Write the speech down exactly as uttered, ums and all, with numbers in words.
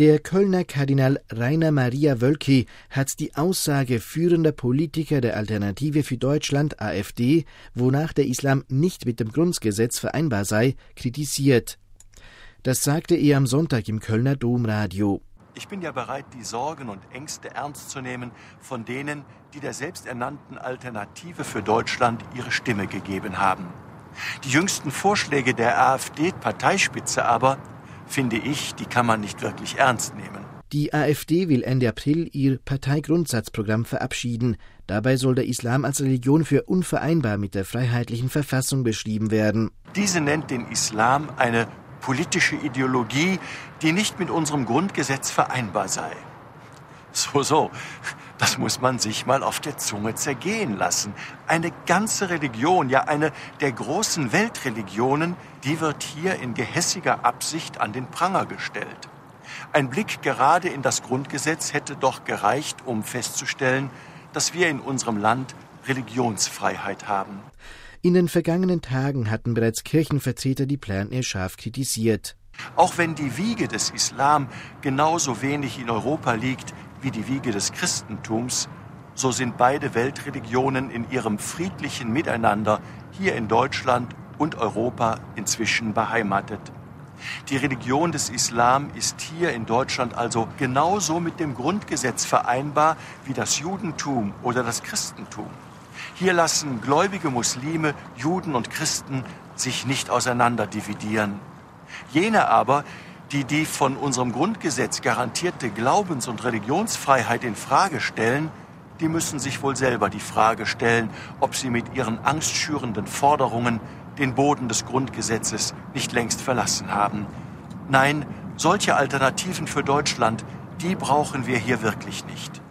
Der Kölner Kardinal Rainer Maria Wölki hat die Aussage führender Politiker der Alternative für Deutschland AfD, wonach der Islam nicht mit dem Grundgesetz vereinbar sei, kritisiert. Das sagte er am Sonntag im Kölner Domradio. Ich bin ja bereit, die Sorgen und Ängste ernst zu nehmen von denen, die der selbsternannten Alternative für Deutschland ihre Stimme gegeben haben. Die jüngsten Vorschläge der AfD-Parteispitze aber, finde ich, die kann man nicht wirklich ernst nehmen. Die AfD will Ende April ihr Parteigrundsatzprogramm verabschieden. Dabei soll der Islam als Religion für unvereinbar mit der freiheitlichen Verfassung beschrieben werden. Diese nennt den Islam eine politische Ideologie, die nicht mit unserem Grundgesetz vereinbar sei. So, so, das muss man sich mal auf der Zunge zergehen lassen. Eine ganze Religion, ja eine der großen Weltreligionen, die wird hier in gehässiger Absicht an den Pranger gestellt. Ein Blick gerade in das Grundgesetz hätte doch gereicht, um festzustellen, dass wir in unserem Land Religionsfreiheit haben. In den vergangenen Tagen hatten bereits Kirchenvertreter die Pläne scharf kritisiert. Auch wenn die Wiege des Islam genauso wenig in Europa liegt wie die Wiege des Christentums, so sind beide Weltreligionen in ihrem friedlichen Miteinander hier in Deutschland und Europa inzwischen beheimatet. Die Religion des Islam ist hier in Deutschland also genauso mit dem Grundgesetz vereinbar wie das Judentum oder das Christentum. Hier lassen gläubige Muslime, Juden und Christen sich nicht auseinander dividieren. Jene aber, die die von unserem Grundgesetz garantierte Glaubens- und Religionsfreiheit in Frage stellen, die müssen sich wohl selber die Frage stellen, ob sie mit ihren angstschürenden Forderungen den Boden des Grundgesetzes nicht längst verlassen haben. Nein, solche Alternativen für Deutschland, die brauchen wir hier wirklich nicht.